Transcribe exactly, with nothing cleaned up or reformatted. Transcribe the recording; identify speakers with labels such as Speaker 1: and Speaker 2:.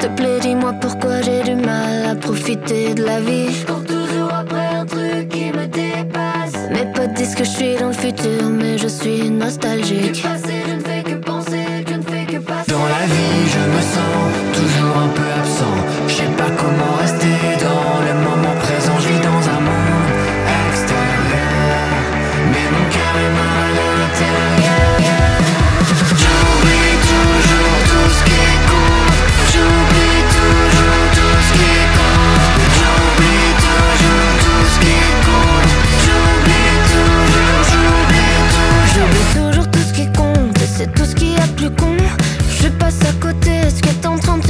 Speaker 1: te plaît, dis-moi pourquoi j'ai du mal à profiter de la vie. Je cours toujours après un truc qui me dépasse. Mes potes disent que je suis dans le futur, mais je suis nostalgique. Du passé, je ne fais que penser, je ne fais que passer.
Speaker 2: Dans la vie, je me sens toujours un peu absent. Je sais pas comment rester dans le moment présent. Je vis dans un monde extérieur, mais mon cœur est mal à l'intérieur. J'oublie toujours tout ce qui compte. J'oublie toujours tout ce qui compte. J'oublie toujours tout ce qui compte. J'oublie toujours, j'oublie toujours.
Speaker 1: J'oublie toujours tout ce qui compte, et c'est tout ce qu'il y a de plus con. Je passe à côté, ce qui est en train de